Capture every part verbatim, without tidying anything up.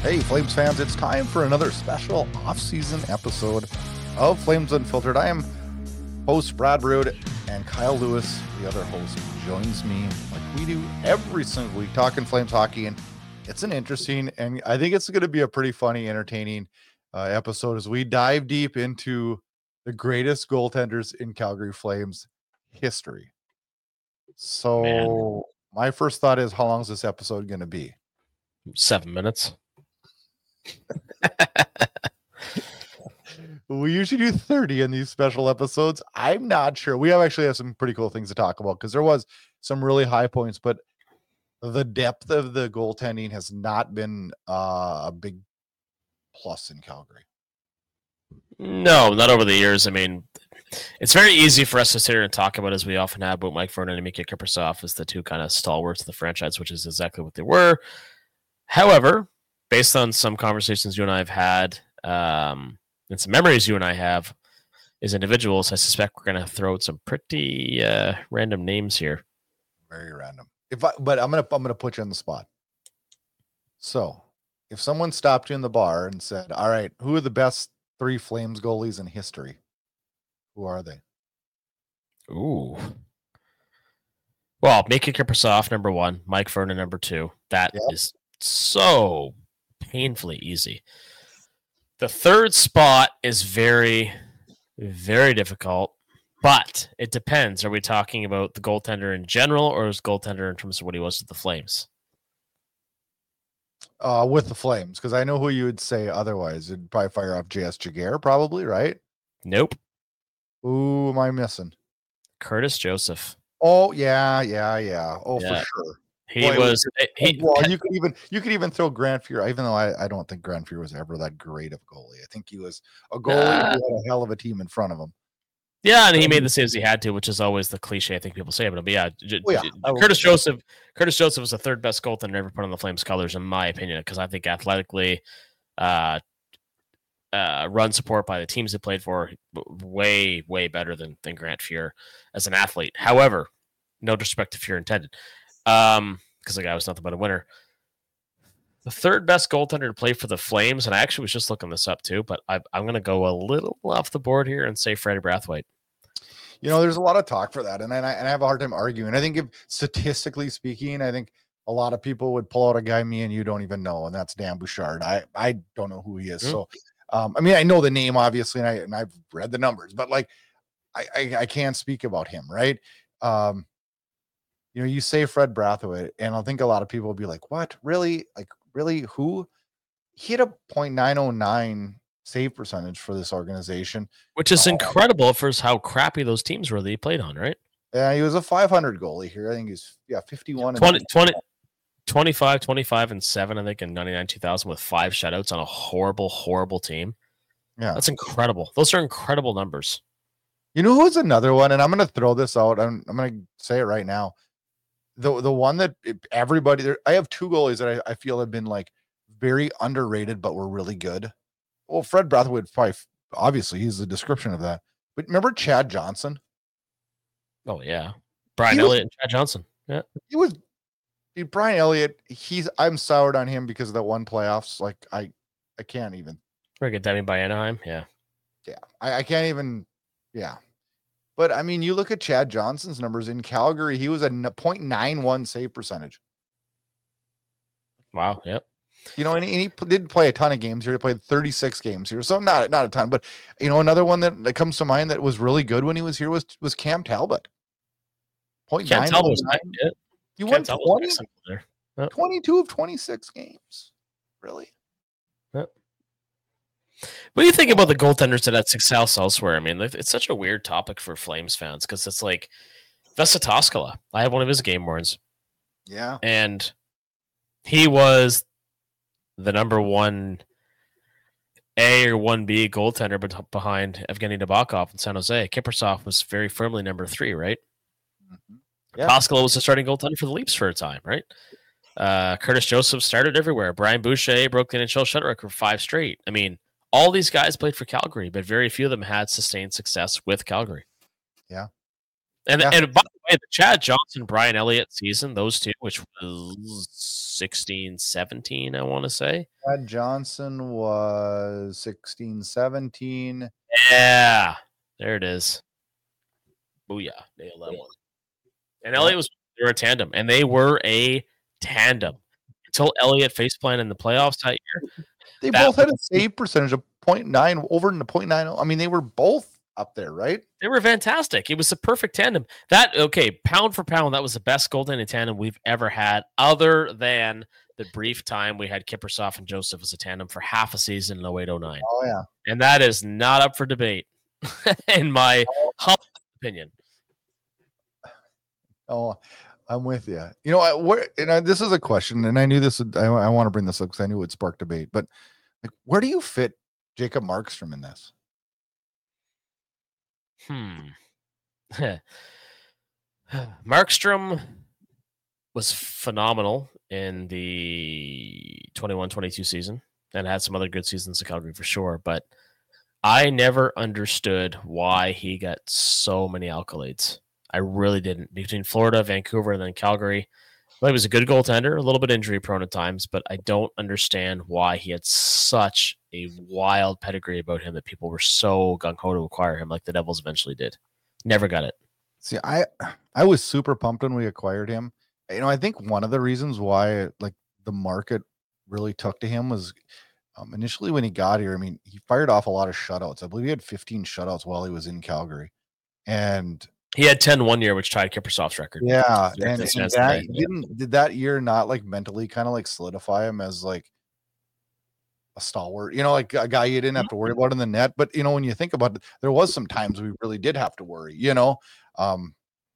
Hey, Flames fans, it's time for another special off-season episode of Flames Unfiltered. I am host Brad Brood, and Kyle Lewis, the other host, joins me like we do every single week talking Flames hockey, and it's an interesting, and I think it's going to be a pretty funny, entertaining uh, episode as we dive deep into the greatest goaltenders in Calgary Flames history. So Man. my first thought is, how long is this episode going to be? Seven minutes. We usually do thirty in these special episodes. I'm not sure. We have actually have some pretty cool things to talk about because there was some really high points, but the depth of the goaltending has not been uh, a big plus in Calgary. No, not over the years. I mean, it's very easy for us to sit here and talk about, as we often have, about Mike Vernon and Miikka Kiprusoff as the two kind of stalwarts of the franchise, which is exactly what they were. However, based on some conversations you and I have had, um, and some memories you and I have as individuals, I suspect we're going to throw out some pretty uh, random names here. Very random. If I, but I'm gonna I'm gonna put you on the spot. So, if someone stopped you in the bar and said, "All right, who are the best three Flames goalies in history?" Who are they? Ooh. Well, Miikka Kiprusoff, number one. Mike Vernon, number two. That yep. is so painfully easy. The third spot is very, very difficult, but it depends. Are we talking about the goaltender in general, or is goaltender in terms of what he was with the Flames? Uh, with the Flames, because I know who you would say otherwise. It'd probably fire off J S Giguere, probably, right? Nope. Who am I missing? Curtis Joseph. Oh, yeah, yeah, yeah. Oh, yeah. for sure. He Boy, was. He, well, you could even you could even throw Grant Fuhr, even though I, I don't think Grant Fuhr was ever that great of a goalie. I think he was a goalie uh, who had a hell of a team in front of him. Yeah, and he made the saves he had to, which is always the cliche I think people say about him. But yeah, oh, yeah. Curtis Joseph. Curtis Joseph was the third best goaltender ever put on the Flames colors, in my opinion, because I think athletically, uh, uh, run support by the teams he played for, way way better than than Grant Fuhr as an athlete. However, no disrespect to Fuhr intended. Um, because the guy was nothing but a winner. The third best goaltender to play for the Flames, and I actually was just looking this up too, but I, I'm going to go a little off the board here and say Freddie Brathwaite. You know, there's a lot of talk for that, and I, and I have a hard time arguing. I think, if statistically speaking, I think a lot of people would pull out a guy me and you don't even know, and that's Dan Bouchard. I, I don't know who he is. Mm-hmm. So, um, I mean, I know the name, obviously, and, I, and I've read the numbers, but, like, I, I, I can't speak about him, right? Um, You know, you say Fred Brathwaite, and I think a lot of people will be like, what? Really? Like, really? Who? He had a point nine oh nine save percentage for this organization. Which is uh, incredible for how crappy those teams were that he played on, right? Yeah, he was a five hundred goalie here. I think he's, yeah, fifty-one. twenty, twenty, twenty-five, twenty-five, and seven, I think, in ninety-nine two thousand with five shutouts on a horrible, horrible team. Yeah. That's incredible. Those are incredible numbers. You know who's another one? And I'm going to throw this out. I'm, I'm going to say it right now. The the one that everybody there, I have two goalies that I, I feel have been like very underrated, but were really good. Well, Fred Brathwaite, probably, obviously, he's the description of that. But remember Chad Johnson? Oh yeah, Brian he Elliott was, and Chad Johnson. Yeah, he was. Dude, Brian Elliott. He's I'm soured on him because of that one playoffs. Like I, I can't even. Very good. Demi by Anaheim. Yeah, yeah. I, I can't even. Yeah. But, I mean, you look at Chad Johnson's numbers in Calgary, he was a point nine one save percentage. Wow, yep. You know, and he, and he did play a ton of games here. He played thirty-six games here, so not not a ton. But, you know, another one that, that comes to mind that was really good when he was here was was Cam Talbot. Point Cam nine Talbot was nice. Yeah. You won twenty, there. Yep. twenty-two of twenty-six games. Really? Yep. What do you think about the goaltenders that had success elsewhere? I mean, it's such a weird topic for Flames fans because it's like Vesa Toskala. I had one of his game warns. Yeah. And he was the number one A or one B goaltender behind Evgeny Nabokov in San Jose. Kiprusoff was very firmly number three, right? Mm-hmm. Yeah. Toskala was the starting goaltender for the Leafs for a time, right? Uh, Curtis Joseph started everywhere. Brian Boucher broke the N H L shutout record for five straight. I mean, all these guys played for Calgary, but very few of them had sustained success with Calgary. Yeah. And yeah. and by the Hey, the Chad Johnson, Brian Elliott season, those two, which was sixteen, seventeen, I want to say. Chad Johnson was sixteen, seventeen. Yeah, there it is. Booyah, nailed that one. And Elliott was they were a tandem, and they were a tandem until Elliott faceplanted in the playoffs that year. They that both had a save percentage of point nine over in the point nine. I mean, they were both up there, right? They were fantastic. It was a perfect tandem. That okay, pound for pound, that was the best goaltending tandem we've ever had, other than the brief time we had Kiprusoff and Joseph as a tandem for half a season in oh eight oh nine. Oh yeah, and that is not up for debate, in my humble opinion. Oh, I'm with you. You know, I, where and I, this is a question, and I knew this. Would, I, I want to bring this up because I knew it would spark debate. But like, where do you fit Jacob Markstrom in this? Hmm. Markstrom was phenomenal in the twenty-one twenty-two season and had some other good seasons in Calgary for sure. But I never understood why he got so many accolades. I really didn't. Between Florida, Vancouver, and then Calgary. Well, he was a good goaltender, a little bit injury prone at times, but I don't understand why he had such a wild pedigree about him that people were so gung-ho to acquire him like the Devils eventually did. Never got it. See, I I was super pumped when we acquired him. You know, I think one of the reasons why like the market really took to him was um, initially when he got here, I mean, he fired off a lot of shutouts. I believe he had fifteen shutouts while he was in Calgary. And he had ten one year, which tied Kiprusoff's record. Yeah, and, and that didn't did that year not like mentally kind of like solidify him as like a stalwart, you know, like a guy you didn't have to worry about in the net. But you know, when you think about it, there was some times we really did have to worry, you know. Um,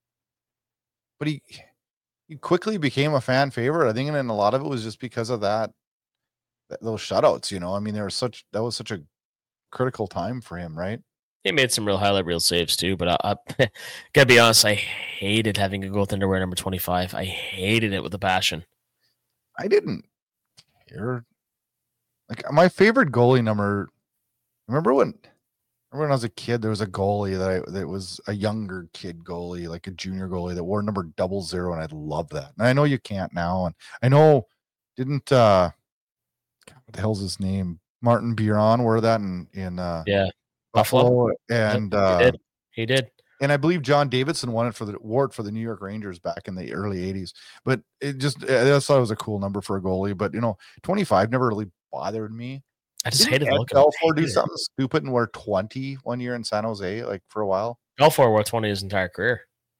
but he he quickly became a fan favorite, I think, and a lot of it was just because of that those shutouts. You know, I mean, there was such that was such a critical time for him, right? He made some real highlight reel saves too, but I, I gotta be honest, I hated having a goaltender wear number twenty-five. I hated it with a passion. I didn't care. Like my favorite goalie number. Remember when? Remember when I was a kid, there was a goalie that I, that was a younger kid goalie, like a junior goalie that wore number double zero, and I love that. And I know you can't now, and I know didn't uh, God, what the hell's his name? Martin Biron wear that in in uh, yeah. Buffalo, and uh, he did. He did, and I believe John Davidson won it for the award for the New York Rangers back in the early eighties. But it just I just thought it was a cool number for a goalie. But you know, twenty-five never really bothered me. I just hated the look of it. Belfour do something stupid and wear twenty one year in San Jose, like for a while. Belfour wore twenty his entire career.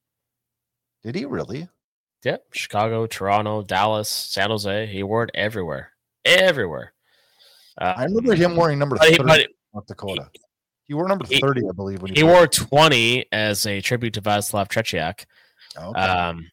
Did he really? Yep. Chicago, Toronto, Dallas, San Jose. He wore it everywhere, everywhere. Uh, I remember him wearing number thirty in North Dakota. He, He wore number thirty, he, I believe. When he, he wore twenty as a tribute to Václav Tretiak. Okay. Um,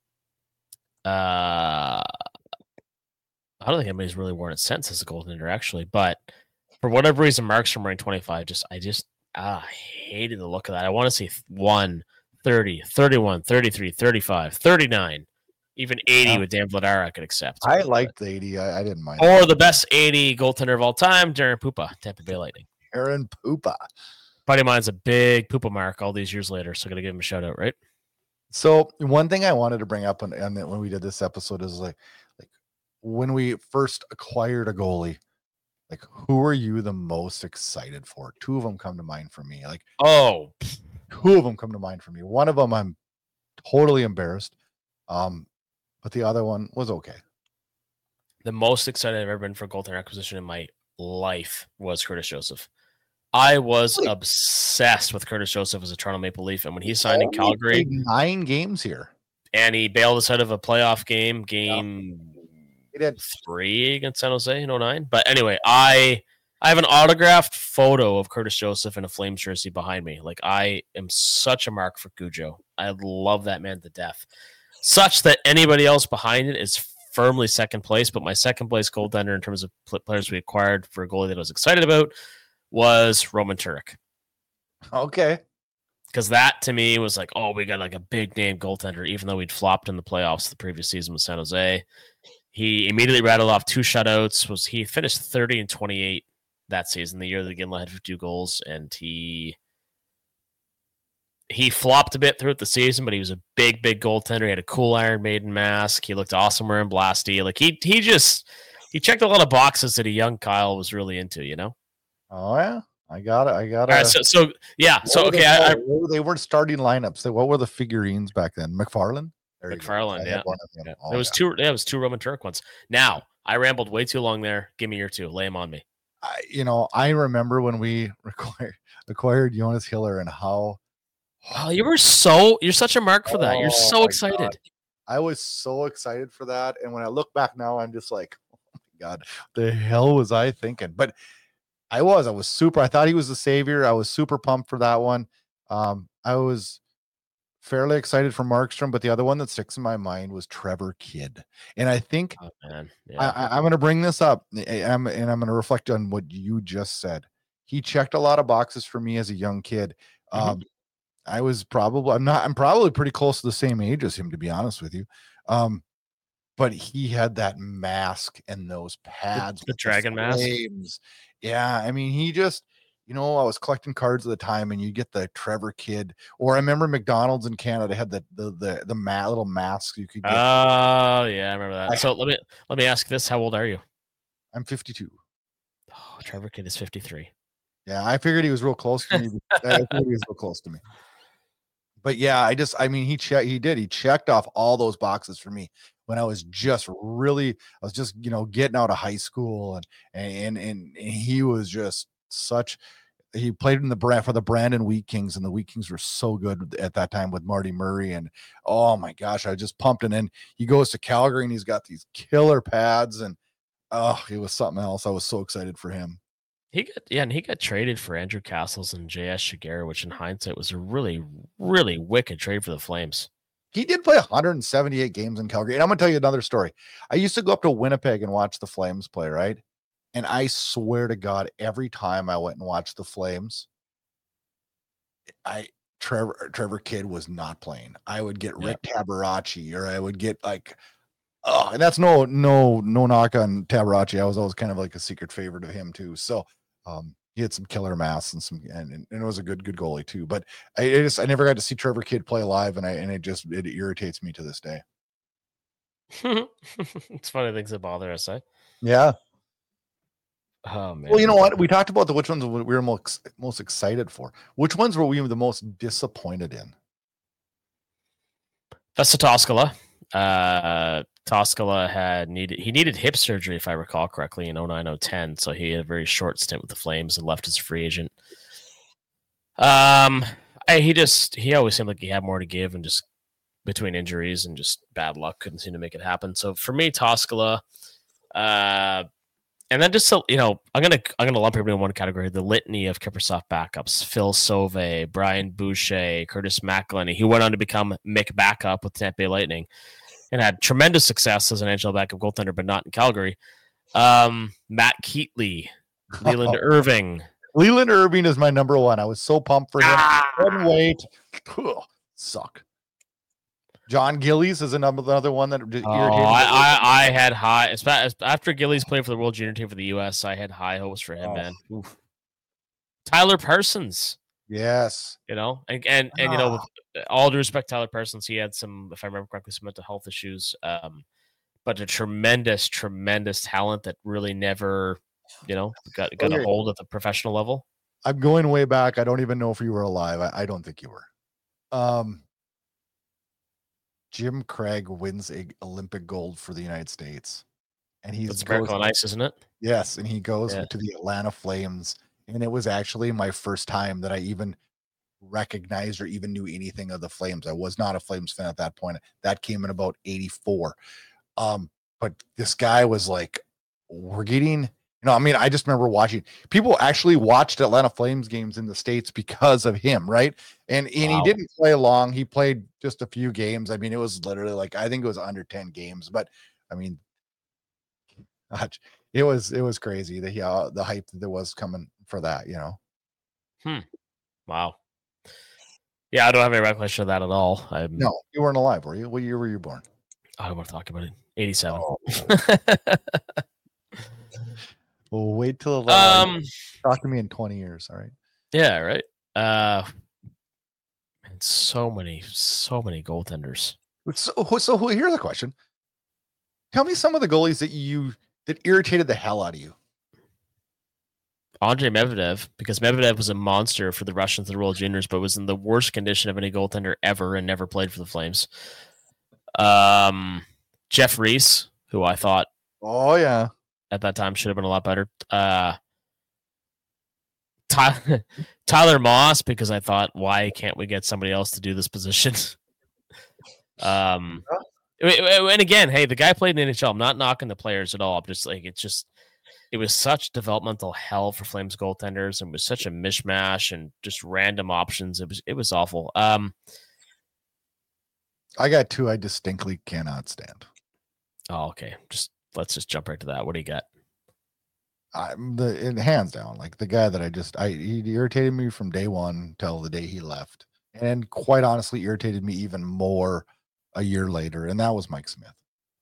uh, I don't think anybody's really worn it since as a goaltender, actually. But for whatever reason, Markstrom wearing twenty-five, just I just ah, I hated the look of that. I want to see one, thirty, thirty-one, thirty-three, thirty-five, thirty-nine, even eighty yeah. with Dan Vladar I could accept. I liked the eighty. I, I didn't mind. Or the best eighty goaltender of all time, Darren Pupa, Tampa Bay Lightning. Aaron Pupa. Buddy of mine's a big Pupa mark all these years later, so I got to give him a shout out, right? So one thing I wanted to bring up on, on the, when we did this episode is like, like when we first acquired a goalie, like who were you the most excited for? Two of them come to mind for me. Like, oh, two of them come to mind for me. One of them I'm totally embarrassed, um, but the other one was okay. The most excited I've ever been for a goaltender acquisition in my life was Curtis Joseph. I was really? obsessed with Curtis Joseph as a Toronto Maple Leaf, and when he signed in Calgary, nine games here, and he bailed us out of a playoff game, game yeah. three against San Jose in oh nine. But anyway, I I have an autographed photo of Curtis Joseph in a Flames jersey behind me. Like I am such a mark for Cujo. I love that man to death, such that anybody else behind it is firmly second place. But my second place goaltender in terms of players we acquired for a goalie that I was excited about was Roman Turek. Okay. Because that to me was like, oh, we got like a big name goaltender, even though we'd flopped in the playoffs the previous season with San Jose. He immediately rattled off two shutouts. Was he finished thirty and twenty-eight that season, the year that Ginla had fifty-two goals, and he he flopped a bit throughout the season, but he was a big, big goaltender. He had a cool Iron Maiden mask. He looked awesome wearing Blasty. Like he he just he checked a lot of boxes that a young Kyle was really into, you know? Oh yeah. I got it. I got it. All right, so, so yeah, so okay. I, I, they weren't starting lineups. What were the figurines back then? McFarland. There McFarland, yeah. yeah. Oh, there was yeah. two. Yeah, it was two Roman Turek ones. Now I rambled way too long there. Give me your two. Lay them on me. I, you know, I remember when we acquired, acquired Jonas Hiller and how. Oh, you were so. You're such a mark for that. You're so oh excited. God. I was so excited for that, and when I look back now, I'm just like, oh my God, the hell was I thinking? But. I was, I was super, I thought he was the savior. I was super pumped for that one. Um, I was fairly excited for Markstrom, but the other one that sticks in my mind was Trevor Kidd. And I think oh, man. Yeah. I, I'm going to bring this up I'm, and I'm going to reflect on what you just said. He checked a lot of boxes for me as a young kid. Mm-hmm. Um, I was probably, I'm not, I'm probably pretty close to the same age as him, to be honest with you. Um, but he had that mask and those pads, the, the dragon the mask. Yeah, I mean, he just, you know, I was collecting cards at the time, and you get the Trevor Kidd, or I remember McDonald's in Canada had the the the the ma- little masks you could get. Oh yeah, I remember that. I, so let me let me ask this: how old are you? I'm fifty-two. Oh, Trevor Kidd is fifty-three. Yeah, I figured he was real close to me. I figured he was real close to me. But yeah, I just, I mean, he checked, he did, he checked off all those boxes for me when I was just really, I was just, you know, getting out of high school, and, and, and, and he was just such, he played in the brand for the Brandon Wheat Kings, and the Wheat Kings were so good at that time with Marty Murray. And oh my gosh, I just pumped. And then he goes to Calgary and he's got these killer pads, and oh, it was something else. I was so excited for him. He got yeah, and he got traded for Andrew Castles and J S Shigeru, which in hindsight was a really, really wicked trade for the Flames. He did play one hundred seventy-eight games in Calgary. And I'm going to tell you another story. I used to go up to Winnipeg and watch the Flames play, right? And I swear to God, every time I went and watched the Flames, I Trevor Trevor Kidd was not playing. I would get Rick yep. Tabarachi, or I would get like, oh, and that's no no no knock on Tabarachi. I was always kind of like a secret favorite of him too. So um, he had some killer masks and some, and, and it was a good good goalie too. But I, I just I never got to see Trevor Kidd play live, and I and it just it irritates me to this day. It's funny things that bother us, eh? Yeah. Oh man. Well, you know what? We talked about the which ones we were most most excited for. Which ones were we the most disappointed in? That's the Toskala. Uh, Toskala had needed he needed hip surgery, if I recall correctly, in oh nine oh ten. So he had a very short stint with the Flames and left as a free agent. Um, I, he just he always seemed like he had more to give, and just between injuries and just bad luck, couldn't seem to make it happen. So for me, Toskala, uh, and then just so you know, I'm gonna I'm gonna lump everybody in one category: the litany of Kiprusoff backups: Phil Sauve, Brian Boucher, Curtis McElhinney. He went on to become Mick Backup with Tampa Bay Lightning, and had tremendous success as an N H L backup goaltender, but not in Calgary. Um, Matt Keatley, Leland oh. Irving. Leland Irving is my number one. I was so pumped for him. Ah! Couldn't wait. Ugh, suck. John Gillies is another one that oh, I, I, I had high after Gillies played for the World Junior Team for the U S. I had high hopes for him, oh. man. Oof. Tyler Parsons, yes, you know, and and, and you know, with all due respect, Tyler Parsons, he had some, if I remember correctly, some mental health issues, um, but a tremendous, tremendous talent that really never, you know, got got okay. a hold at the professional level. I'm going way back. I don't even know if you were alive. I, I don't think you were. Um. Jim Craig wins a Olympic gold for the United States, and he's It's Miracle on Ice, isn't it? Yes, and he goes yeah. to the Atlanta Flames, and it was actually my first time that I even recognized or even knew anything of the Flames. I was not a Flames fan at that point. That came in about eighty-four. Um, but this guy was like, we're getting. You know, I mean, I just remember watching people actually watched Atlanta Flames games in the States because of him, right? And and wow. he didn't play long. He played just a few games. I mean, it was literally like, I think it was under ten games, but I mean, it was it was crazy the uh, the hype that there was coming for that, you know. Hmm. Wow. Yeah, I don't have any recollection of that at all. I'm... No, you weren't alive, were you? What year were you born? I don't want to talk about it. eighty-seven. Oh. Well, wait till um talk to me in twenty years. All right. Yeah. Right. Uh, And so many, so many goaltenders. So, so here's a question. Tell me some of the goalies that you that irritated the hell out of you. Andrei Medvedev, because Medvedev was a monster for the Russians, the World Juniors, but was in the worst condition of any goaltender ever and never played for the Flames. Um, Jeff Reese, who I thought, oh yeah, at that time should have been a lot better. Uh, Tyler, Tyler Moss, because I thought, why can't we get somebody else to do this position? um, and again, hey, the guy played in the N H L. I'm not knocking the players at all. I'm just like, it's just. It was such developmental hell for Flames goaltenders, and it was such a mishmash and just random options. It was it was awful. Um, I got two I distinctly cannot stand. Oh, okay. Just let's just jump right to that. What do you got? I'm the in hands down, like the guy that I just I he irritated me from day one till the day he left, and quite honestly irritated me even more a year later, and that was Mike Smith.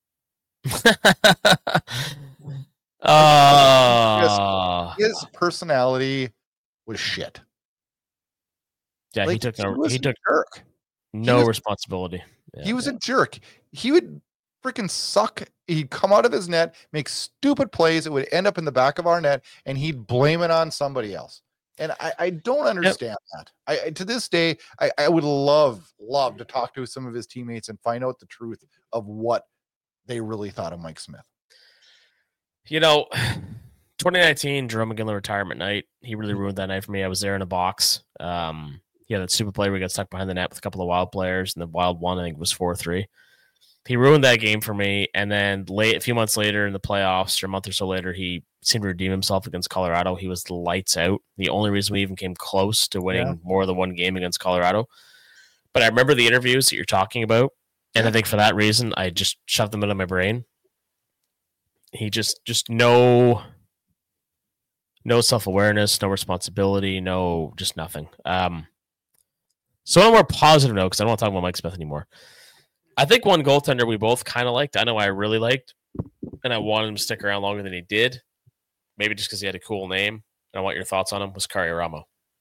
Uh, his, his personality was shit. Yeah, like, he took no, he, he took jerk. no was, responsibility. Yeah, he was yeah. a jerk. He would freaking suck. He'd come out of his net, make stupid plays. It would end up in the back of our net, and he'd blame it on somebody else. And I, I don't understand yep. that. I to this day, I, I would love, love to talk to some of his teammates and find out the truth of what they really thought of Mike Smith. You know, twenty nineteen, Jerome McGinley retirement night. He really ruined that night for me. I was there in a box. Um, yeah, that super play where he got stuck behind the net with a couple of Wild players, and the Wild won, I think it was four three. He ruined that game for me. And then late, a few months later in the playoffs, or a month or so later, he seemed to redeem himself against Colorado. He was lights out. The only reason we even came close to winning yeah. more than one game against Colorado. But I remember the interviews that you're talking about. And yeah. I think for that reason, I just shoved them into my brain. He just, just no, no self-awareness, no responsibility, no, just nothing. Um, so on a more positive note, because I don't want to talk about Mike Smith anymore. I think one goaltender we both kind of liked. I know I really liked, and I wanted him to stick around longer than he did. Maybe just because he had a cool name. And I want your thoughts on him. Was Karri-Ramo.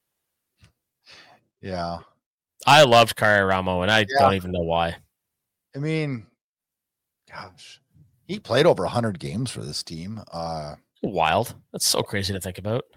Yeah, I loved Karri-Ramo, and I yeah. don't even know why. I mean, gosh, he played over a hundred games for this team. Uh, Wild. That's so crazy to think about.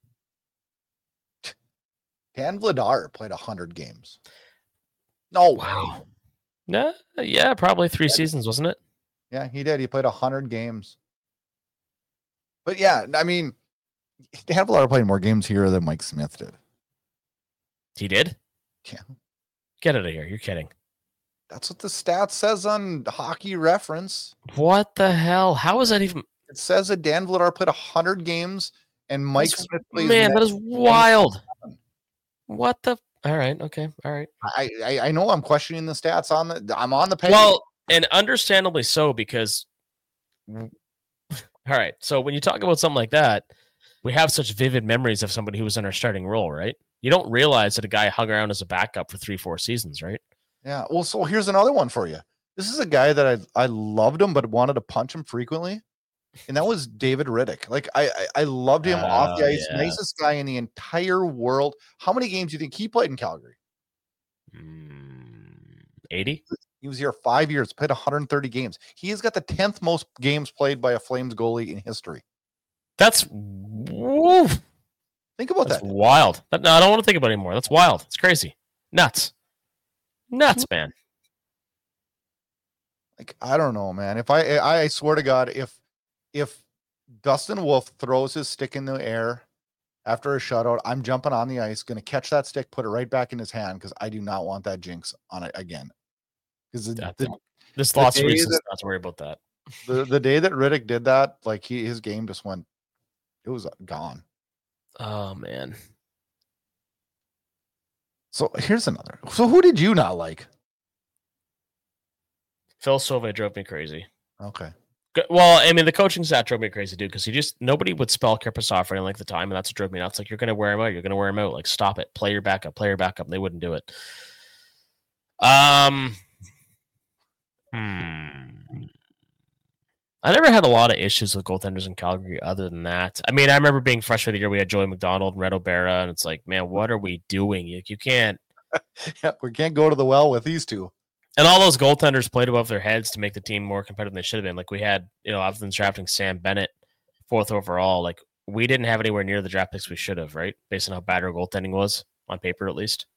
Dan Vladar played a hundred games. No wow. Way. No, yeah, probably three seasons, wasn't it? Yeah, he did. He played a hundred games. But yeah, I mean, Dan Vladar played more games here than Mike Smith did. He did? Yeah. Get out of here. You're kidding. That's what the stats says on Hockey Reference. What the hell? How is that even? It says that Dan Vladar played a hundred games and Mike That's, Smith plays. Man, that is wild. What the? All right. Okay. All right. I, I I know I'm questioning the stats on the. I'm on the page. Well, and understandably so, because. All right. So when you talk about something like that, we have such vivid memories of somebody who was in our starting role, right? You don't realize that a guy hung around as a backup for three, four seasons, right? Yeah. Well, so here's another one for you. This is a guy that I I loved him, but wanted to punch him frequently. And that was David Riddick. Like I, I, I loved him uh, off the ice. Yeah. Nicest guy in the entire world. How many games do you think he played in Calgary? eighty. He was here five years, played one hundred thirty games. He has got the tenth most games played by a Flames goalie in history. That's woof. Think about That's that. Wild. That, no, I don't want to think about it anymore. That's wild. It's crazy. Nuts. Nuts, man. Like I don't know, man. If I, I swear to God, if. If Dustin Wolf throws his stick in the air after a shutout, I'm jumping on the ice, going to catch that stick, put it right back in his hand because I do not want that jinx on it again. Because this lots of reasons not to worry about that. The the day that Riddick did that, like he his game just went, it was gone. Oh man. So here's another. So who did you not like? Phil Sauve drove me crazy. Okay. Well, I mean, the coaching staff drove me crazy, dude, because he just, nobody would spell Kiprusoff for any length of time, and that's what drove me nuts. Like, you're going to wear him out. You're going to wear him out. Like, stop it. Play your backup. Play your backup. And they wouldn't do it. Um, hmm. I never had a lot of issues with goaltenders in Calgary other than that. I mean, I remember being freshman of the year, we had Joey McDonald and Red O'Bara, and it's like, man, what are we doing? You, you can't, Yeah, we can't go to the well with these two. And all those goaltenders played above their heads to make the team more competitive than they should have been. Like we had, you know, other than drafting Sam Bennett fourth overall, like we didn't have anywhere near the draft picks we should have, right? Based on how bad our goaltending was on paper, at least.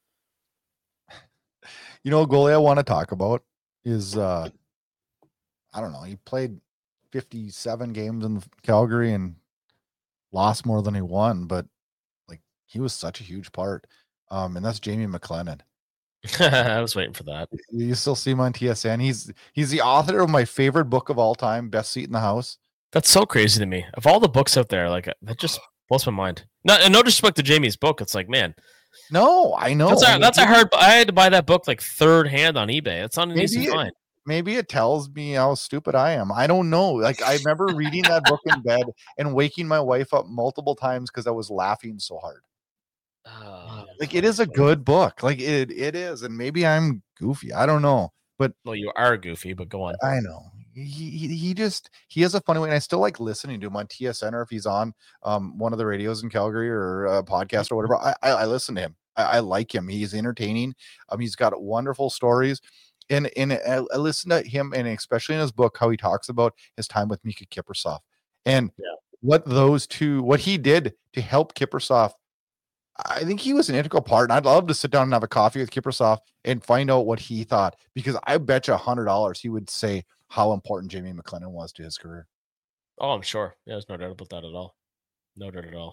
You know, a goalie I want to talk about is, uh, I don't know, he played fifty-seven games in Calgary and lost more than he won, but like he was such a huge part. Um, and that's Jamie McLennan. I was waiting for that. You still see him on T S N. He's he's the author of my favorite book of all time, Best Seat in the House. That's so crazy to me. Of all the books out there, like that just blows my mind. No, no disrespect to Jamie's book. It's like, man. No, I know. That's a, that's a hard. I had to buy that book like third hand on eBay. It's not an easy find. Maybe it tells me how stupid I am. I don't know. Like I remember reading that book in bed and waking my wife up multiple times because I was laughing so hard. Oh, like it is a good book. Like it it is. And maybe I'm goofy. I don't know. But well, you are goofy, but go on. I know. He, he he just he has a funny way, and I still like listening to him on T S N or if he's on um one of the radios in Calgary or a podcast or whatever. I I, I listen to him. I, I like him. He's entertaining. Um, he's got wonderful stories. And and I, I listen to him, and especially in his book, how he talks about his time with Mika Kiprusoff and yeah. what those two, what he did to help Kiprusoff. I think he was an integral part, and I'd love to sit down and have a coffee with Kiprusoff and find out what he thought, because I bet you a hundred dollars he would say how important Jamie McLennan was to his career. Oh, I'm sure. Yeah, there's no doubt about that at all. No doubt at all.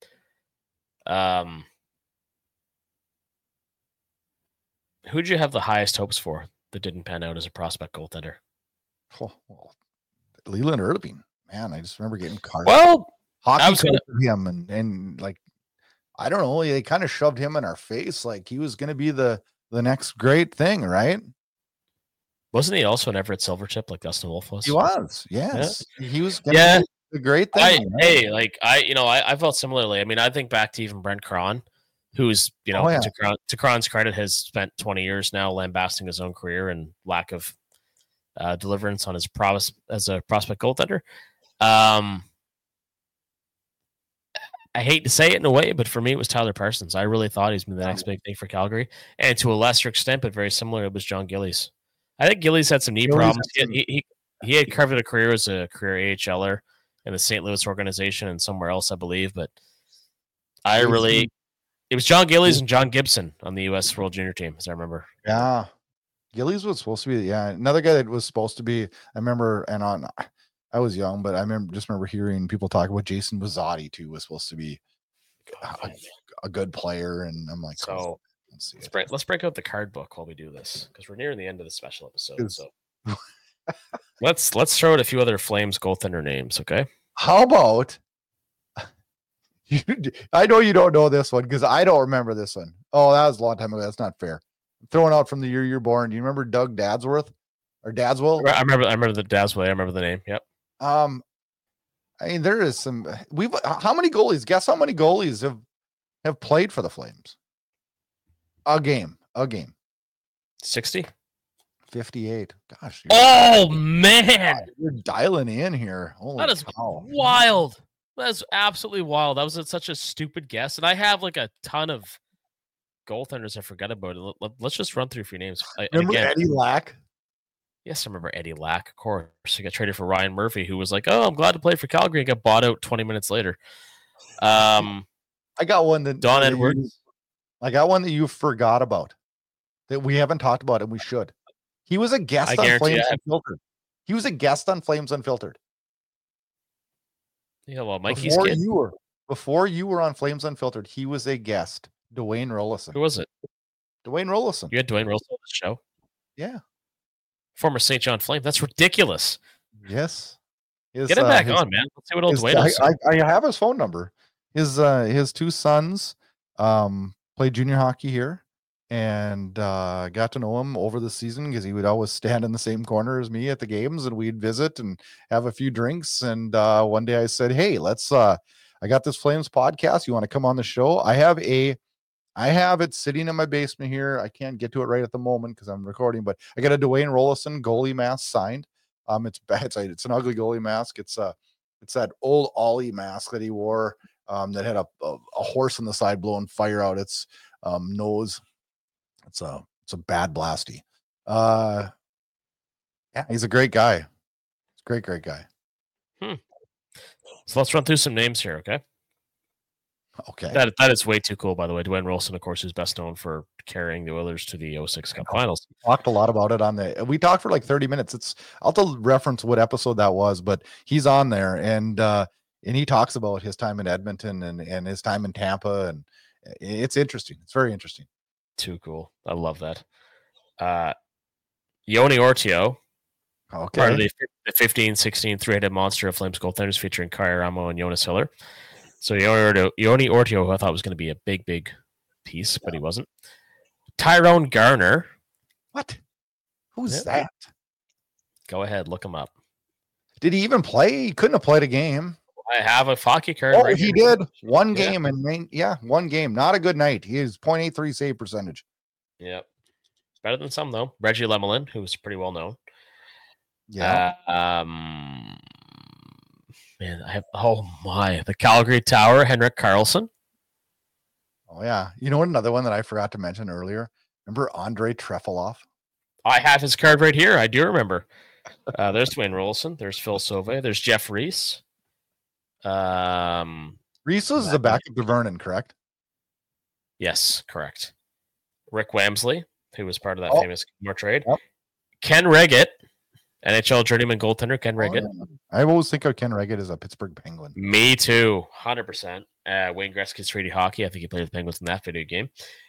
Um, who'd you have the highest hopes for that didn't pan out as a prospect goaltender? Oh, well, Leland Irving, man, I just remember getting cards. Well, hockey I was gonna... him and and like. I don't know. They kind of shoved him in our face like he was going to be the the next great thing, right? Wasn't he also an Everett Silvertip like Dustin Wolf was? He was, yes. Yeah. He was gonna yeah. be the great thing. I, right? Hey, like I, you know, I, I felt similarly. I mean, I think back to even Brent Cron, who's, you know, oh, yeah. to, Cron, to Cron's credit, has spent twenty years now lambasting his own career and lack of uh, deliverance on his prowess as a prospect goaltender. Um. I hate to say it in a way, but for me, it was Tyler Parsons. I really thought he was going to be the next big thing for Calgary. And to a lesser extent, but very similar, it was John Gillies. I think Gillies had some knee Gillies problems. Some... He, he, he had carved a career as a career A H L er in the Saint Louis organization and somewhere else, I believe. But I really – it was John Gillies and John Gibson on the U S World Junior team, as I remember. Yeah. Gillies was supposed to be – yeah. Another guy that was supposed to be – I remember – and on – I was young, but I remember just remember hearing people talk about Jason Bazzotti too was supposed to be a, a good player, and I'm like, so oh, let's, let's break let's break out the card book while we do this because we're nearing the end of the special episode. So let's let's throw out a few other Flames goaltender names, okay? How about you? I know you don't know this one because I don't remember this one. Oh, that was a long time ago. That's not fair. I'm throwing out from the year you're born. Do you remember Doug Dadsworth or Dadswell? I remember. I remember the Dadswell. I remember the name. Yep. Um, I mean, there is some. We've how many goalies? Guess how many goalies have have played for the Flames? A game, a game. Sixty. Fifty-eight. Gosh. Oh man, you're dialing in here. Holy that is cow. wild. That's absolutely wild. That was a, such a stupid guess, and I have like a ton of goaltenders I forgot about. It. Let, let's just run through a few names. Remember again, Eddie Lack? Yes, I remember Eddie Lack, of course. He got traded for Ryan Murphy, who was like, oh, I'm glad to play for Calgary, and got bought out twenty minutes later. Um, I got one that Don that Edwards. You, I got one that you forgot about that we haven't talked about, and we should. He was a guest I on Flames Unfiltered. He was a guest on Flames Unfiltered. Yeah, well, Mikey's before kid. you were before you were on Flames Unfiltered, he was a guest. Dwayne Rollison. Who was it? Dwayne Rollison. You had Dwayne Rollison on the show? Yeah. Former Saint John Flame. That's ridiculous. Yes. His, Get him back uh, his, on, man. Let's see what old Dwayne is. I, I have his phone number. His uh, his two sons um, played junior hockey here, and uh, got to know him over the season because he would always stand in the same corner as me at the games, and we'd visit and have a few drinks. And uh, one day I said, "Hey, let's. Uh, I got this Flames podcast. You want to come on the show? I have a." I have it sitting in my basement here. I can't get to it right at the moment because I'm recording, but I got a Dwayne Rollison goalie mask signed. Um, it's bad. It's, it's an ugly goalie mask. It's uh it's that old Ollie mask that he wore. Um, that had a, a a horse on the side blowing fire out its um nose. It's a it's a bad blasty. Uh, yeah, he's a great guy. He's a great, great guy. Hmm. So let's run through some names here, okay? Okay. That that is way too cool, by the way. Dwayne Roloson, of course, who's best known for carrying the Oilers to the oh six Cup Finals. We talked a lot about it on the. We talked for like thirty minutes. It's I'll have to reference what episode that was, but he's on there and uh, and he talks about his time in Edmonton and and his time in Tampa, and it's interesting. It's very interesting. Too cool. I love that. Uh, Joni Ortio. Okay. Part of the fifteen sixteen three-headed monster of Flames goaltenders featuring Kari Ramo and Jonas Hiller. So Joni Ortio, who I thought was going to be a big, big piece, but he wasn't. Tyrone Garner. What? Who's yeah. that? Go ahead, look him up. Did he even play? He couldn't have played a game. I have a hockey card. Oh, right he here. did. One yeah. game and main, yeah, one game. Not a good night. He is point eight three save percentage. Yep. Better than some, though. Reggie Lemelin, who was pretty well known. Yeah. Uh, um, man, I have, oh my, the Calgary Tower, Henrik Karlsson. Oh, yeah. You know what? Another one that I forgot to mention earlier. Remember Andre Trefilov? I have his card right here. I do remember. Uh, there's Dwayne Roloson. There's Phil Sauve. There's Jeff Reese. Um, Reese was the backup to Vernon, correct? Yes, correct. Rick Wamsley, who was part of that oh. famous more trade. Yep. Ken Reggett, N H L journeyman goaltender Ken Reggett. Oh, yeah. I always think of Ken Reggett as a Pittsburgh Penguin. Me too, one hundred percent. Uh, Wayne Gretzky's three D hockey. I think he played with the Penguins in that video game.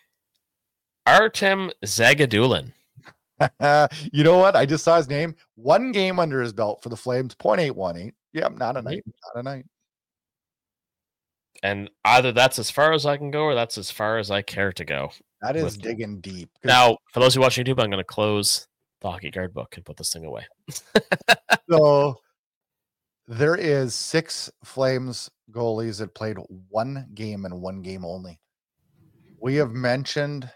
Artem Zagadulin. You know what? I just saw his name. One game under his belt for the Flames. point eight one eight. Yep, not a night. Not a night. And either that's as far as I can go or that's as far as I care to go. That is digging deep. Now, for those who watch YouTube, I'm going to close the hockey card book and put this thing away. So there is six Flames goalies that played one game and one game only. We have mentioned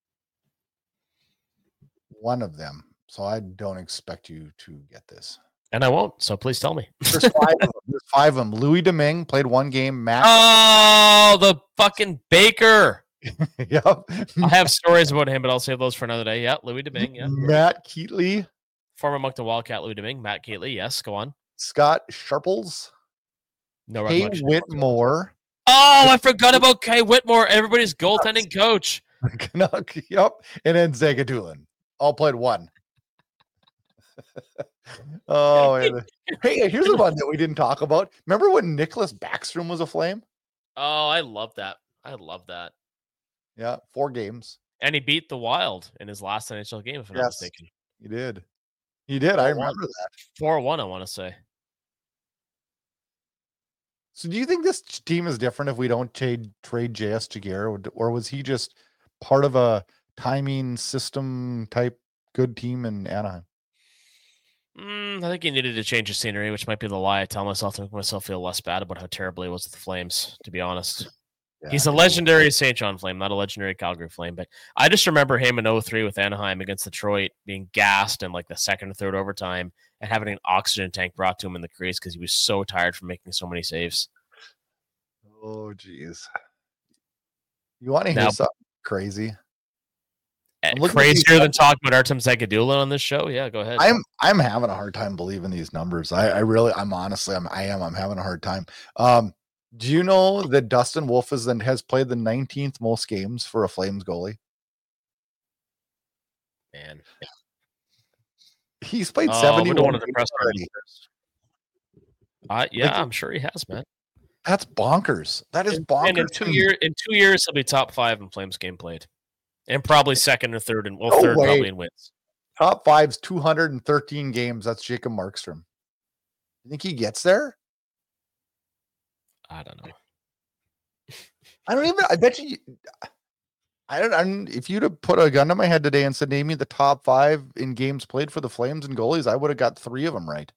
one of them, so I don't expect you to get this. And I won't, so please tell me. There's five of them. There's five of them. Louis Domingue played one game. Matt. Oh, the fucking Baker. Yep. I have stories about him, but I'll save those for another day. Yeah, Louis Domingue. Yeah. Matt Keatley. Former Moncton Wildcat Louis Domingue. Matt Keatley. Yes, go on. Scott Sharples. No Kay Whitmore. Oh, I forgot about Kay Whitmore. Everybody's goaltending coach. Yep. And then Zagadulin. All played one. Oh, and, hey, here's the one that we didn't talk about. Remember when Nicholas Backstrom was a Flame? Oh, I love that. I love that. Yeah, four games. And he beat the Wild in his last N H L game, if I'm yes, not mistaken. He did. He did. I remember that. four one, I want to say. So do you think this team is different if we don't trade, trade J S Jaguar, or, or was he just part of a timing system type good team in Anaheim? Mm, I think he needed to change his scenery, which might be the lie I tell myself to make myself feel less bad about how terrible he was with the Flames, to be honest. Yeah, he's a legendary Saint John Flame, not a legendary Calgary Flame. But I just remember him in oh three with Anaheim against Detroit being gassed in like the second or third overtime and having an oxygen tank brought to him in the crease because he was so tired from making so many saves. Oh, geez. You want to hear now, something crazy? Crazier than talking about Artem Zagadulin on this show? Yeah, go ahead. I'm I'm having a hard time believing these numbers. I, I really, I'm honestly, I'm, I am, I'm having a hard time. Um, do you know that Dustin Wolf is then has played the nineteenth most games for a Flames goalie? Man, he's played oh, seventy-one of the press already. Uh, yeah, like, I'm sure he has, man. That's bonkers. That is bonkers. And in two years, in two years, he'll be top five in Flames game played. And probably second or third, and well, no third way. probably in wins. Top five's two hundred thirteen games. That's Jacob Markstrom. You think he gets there? I don't know. I don't even. I bet you. I don't. I'm, if you'd have put a gun to my head today and said, "Name me the top five in games played for the Flames and goalies," I would have got three of them right.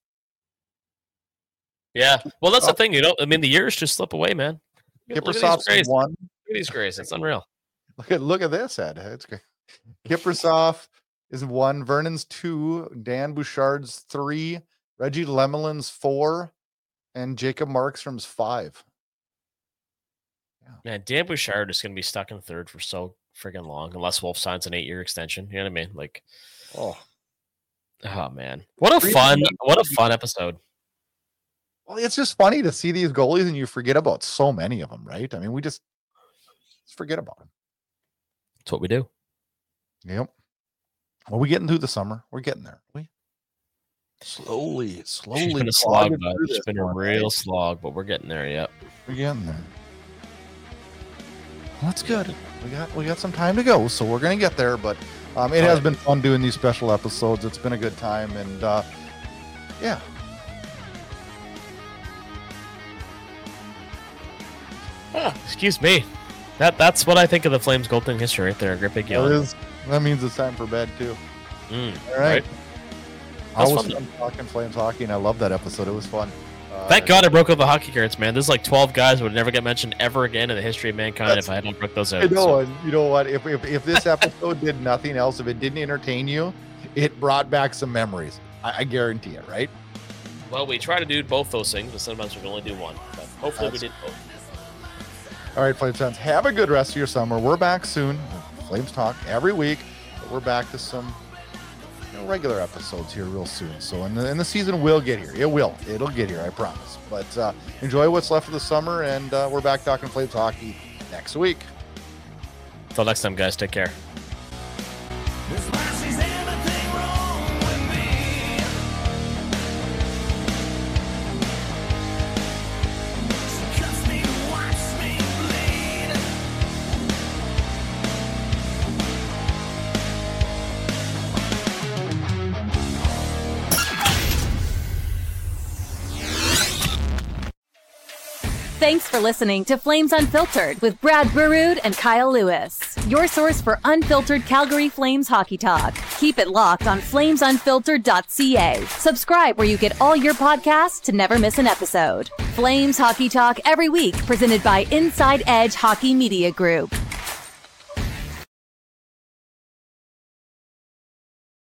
Yeah. Well, that's oh. the thing. You know, I mean, the years just slip away, man. Kiprusoff's one. Look at these grays. It's unreal. Look at look at this, Ed. It's great. Kiprusoff is one. Vernon's two. Dan Bouchard's three. Reggie Lemelin's four, and Jacob Markstrom's five. Yeah. Man, Dan Bouchard is going to be stuck in third for so friggin' long, unless Wolf signs an eight-year extension. You know what I mean? Like, oh, oh man, what a fun, what a fun episode. Well, it's just funny to see these goalies and you forget about so many of them, right? I mean, we just, just forget about them. That's what we do. Yep. Well, we're getting through the summer. We're getting there. We slowly, slowly. It's been a slog, but it's been a real right? slog, but we're getting there. Yep. We're getting there. Well, that's good. We got we got some time to go, so we're gonna get there. But um, it All has right. been fun doing these special episodes. It's been a good time, and uh, yeah. Oh, excuse me. That that's what I think of the Flames goaltending history right there. Great big yell. That is. That means it's time for bed too. Mm, All right. right. I was fun, fun talking Flames hockey, and I love that episode. It was fun. Uh, Thank God I broke out the hockey cards, man. There's like twelve guys would never get mentioned ever again in the history of mankind if I hadn't broke those out. I know, so. and you know what? If, if if this episode did nothing else, if it didn't entertain you, it brought back some memories. I, I guarantee it, right? Well, we try to do both those things, but sometimes we can only do one. But hopefully That's... we did both. All right, Flames fans, have a good rest of your summer. We're back soon. Flames talk every week. But we're back to some you know, regular episodes here real soon. So, and the, and the season will get here. It will. It'll get here, I promise. But uh, enjoy what's left of the summer, and uh, we're back talking Flames hockey next week. Until next time, guys. Take care. Thanks for listening to Flames Unfiltered with Brad Berud and Kyle Lewis, your source for unfiltered Calgary Flames hockey talk. Keep it locked on flames unfiltered dot c a. Subscribe where you get all your podcasts to never miss an episode. Flames hockey talk every week, presented by Inside Edge Hockey Media Group.